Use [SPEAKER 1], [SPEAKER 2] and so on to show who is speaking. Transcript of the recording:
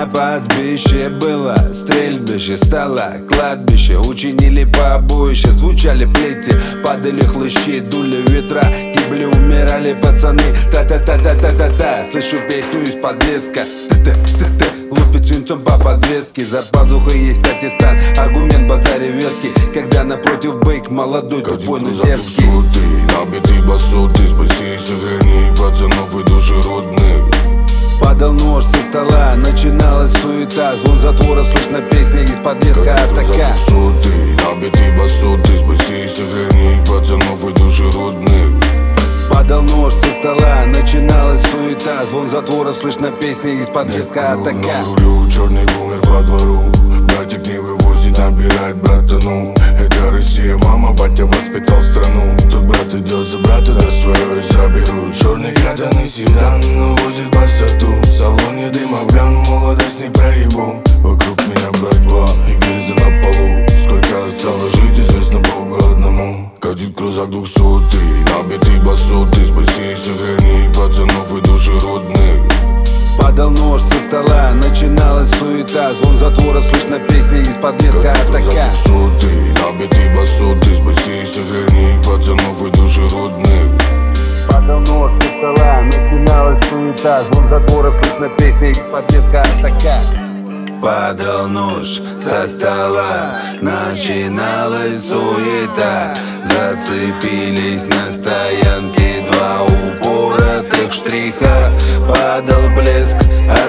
[SPEAKER 1] На пастбище было стрельбище, стало кладбище. Учинили побоище, звучали плети, падали хлыщи, дули ветра, гибли, умирали пацаны. Та-та-та-та-та-та-та. Слышу песню из подвеска, та-та-та-та. Лупит свинцом по подвеске, за пазухой есть аттестат. Аргумент базаре веский, когда напротив бейк молодой, тупой, но дерзкий.
[SPEAKER 2] Набитый басоты, спаси и сохрани пацанов и души родных.
[SPEAKER 1] Падал нож со стола, начиналась суета. Звон затворов, слышно песня из подвеска атака.
[SPEAKER 2] Набитый басоты, спаси и сохрани пацанов и души родных.
[SPEAKER 1] Падал нож со стола, начиналась суета. Звон затворов, слышно песня из подвеска атака.
[SPEAKER 2] На рулю черный бумер по двору. Братик не вывозит, набирает братану. Это Россия, мама, батя воспитал страну. Тут брат идет за брата, да свое заберу. Черный катаный седан, возит басоту. В салоне дым, афган, молодость не проебу. Вокруг меня братва и гильза на полу. Сколько осталось жить, известно Богу одному. Катит крузак 200-й, набитый басоты. Спаси и сохрани пацанов и души родных.
[SPEAKER 1] Падал нож со стола, начиналась суета. Звон затворов, слышно песня из подвеска атака.
[SPEAKER 2] Набитый басоты, спаси и сохрани пацанов и души родных.
[SPEAKER 1] Падал нож со стола, начиналась суета. Звон затворов, слышно песня из подвеска атака. Падал нож со стола, начиналась суета. Зацепились на стоянке два упоротых штриха. Падал блеск